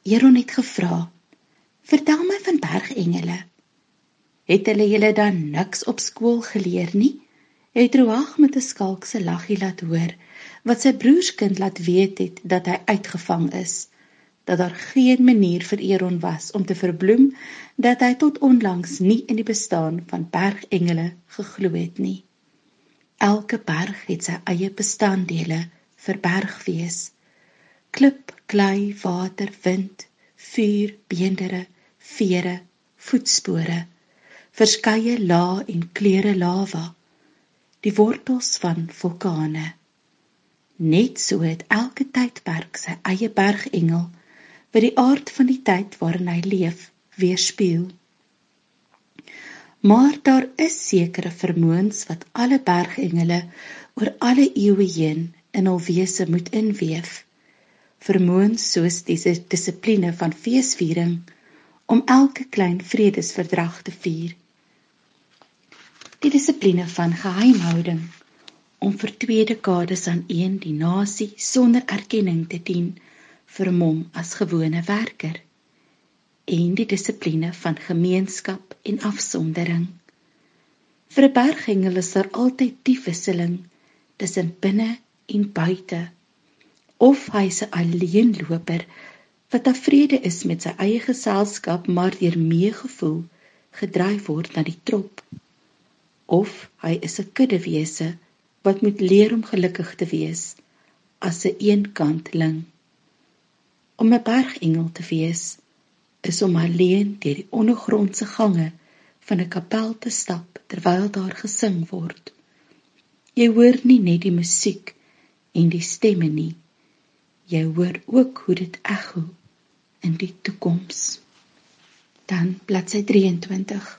Aaron het gevra, vertel my van bergengele. Het hulle julle dan niks op skool geleer nie? Het Ruach met 'n skalkse laggie laat hoor, wat sy broerskind laat weet het dat hy uitgevang is, dat daar geen manier vir Aaron was om te verbloem dat hy tot onlangs nie in die bestaan van bergengele geglo het nie. Elke berg het sy eie bestanddele vir bergwees. Klip, klei, water, wind, vuur, beendere, vere, voetspore, verskeie lae en kleure lava, die wortels van vulkane. Net so het elke tydperk sy eie bergengel, wat die aard van die tyd waarin hy leef, weerspieël. Maar daar is sekere vermoëns wat alle bergengele oor alle eeue heen in hul wese moet inweef. Vermoëns soos die dissipline van feesviering, om elke klein vredesverdrag te vier. Die dissipline van geheimhouding, om vir 2 dekades aan een die nasie sonder erkenning te dien, vermom as gewone werker. En die dissipline van gemeenskap en afsondering. Vir 'n bergengel is daar altyd die wisseling tussen binne en buite. Of hy is 'n alleenloper wat tevrede is met sy eie geselskap, maar deur meegevoel gedryf word na die trop. Of hy is 'n kuddewese wat moet leer om gelukkig te wees as 'n eenkantling. Om 'n bergengel te wees is om alleen deur die ondergrondse gange van 'n kapel te stap terwyl daar gesing word. Jy hoor nie net die musiek en die stemme nie, jy hoor ook hoe dit echo in die toekoms. Dan bladsy 23.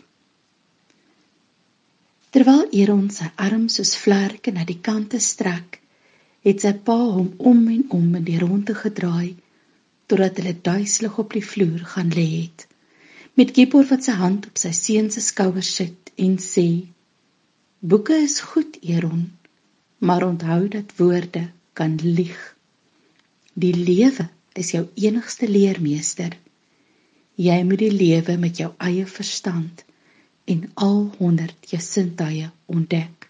Terwyl Aaron sy arm soos vlerke na die kante strek, het sy pa hom om en om in die ronde gedraai, totdat hulle duiselig op die vloer gaan lê het, met Gibor wat sy hand op sy seun se skouer sit en sê, boeke is goed, Aaron, maar onthou dat woorde kan lieg. Die lewe is jou enigste leermeester. Jy moet die lewe met jou eie verstand en al 100 jou sintuie ontdek.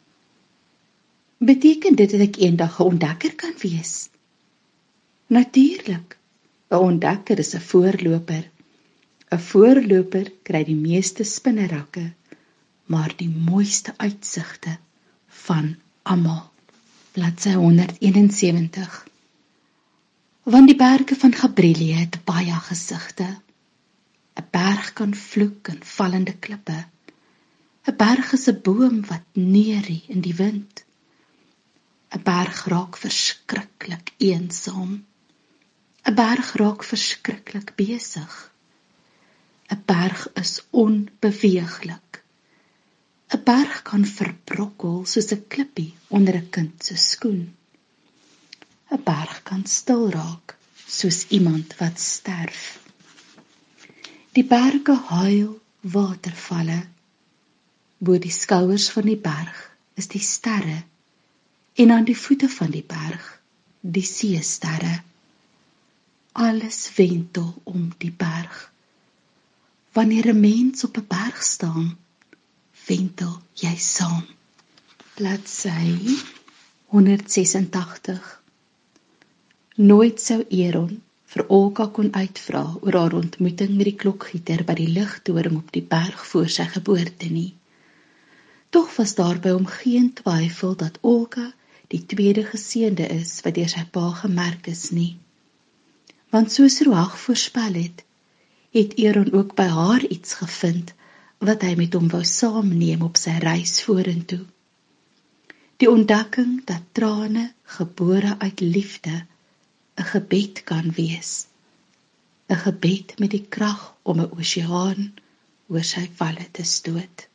Beteken dit dat ek eendag 'n ontdekker kan wees? Natuurlik, 'n ontdekker is 'n voorloper. 'n Voorloper kry die meeste spinnerakke, maar die mooiste uitsigte van almal. Bladsy 171. Want die berge van Gabriël het baie gesigte. 'n Berg kan vloek in vallende klippe. 'n Berg is 'n boom wat neurie in die wind. 'n Berg raak verskriklik eensaam. 'n Berg raak verskriklik besig. 'n Berg is onbeweeglik. 'n Berg kan verbrokkel soos 'n klippie onder 'n kind se skoen. 'n Berg kan stil raak soos iemand wat sterf. Die berge huil watervalle. Bo die skouers van die berg is die sterre en aan die voete van die berg die seesterre. Alles wentel om die berg. Wanneer 'n mens op 'n berg staan, wentel jy saam. Bladsy 186. Nooit sou Aaron vir Olga kon uitvra oor haar ontmoeting met die klokgieter by die ligtoring op die berg voor sy geboorte nie. Tog was daar by hom geen twyfel dat Olga die tweede geseënde is wat deur sy pa gemerk is nie. Want soos Ruach voorspel het Aaron ook by haar iets gevind wat hy met hom wou saamneem op sy reis vorentoe. Die ontdekking dat trane gebore uit liefde 'n gebed kan wees. 'n Gebed met die krag om 'n oseaan oor sy valle te stoot.